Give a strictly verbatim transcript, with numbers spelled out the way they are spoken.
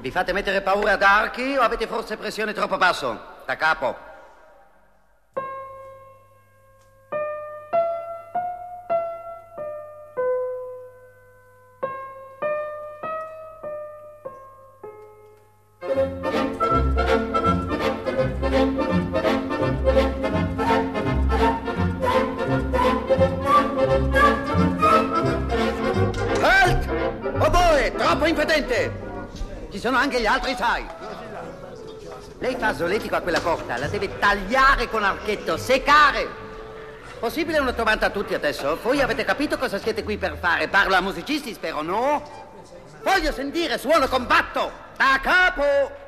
Vi fate mettere paura ad archi o avete forse pressione troppo basso? Da capo. Halt! Oboe, troppo impedente! Ci sono anche gli altri, sai. Lei fa solletico a quella corda, la deve tagliare con archetto, seccare. Possibile una domanda a tutti adesso? Voi avete capito cosa siete qui per fare? Parlo a musicisti, spero, no? Voglio sentire suono combatto, da capo.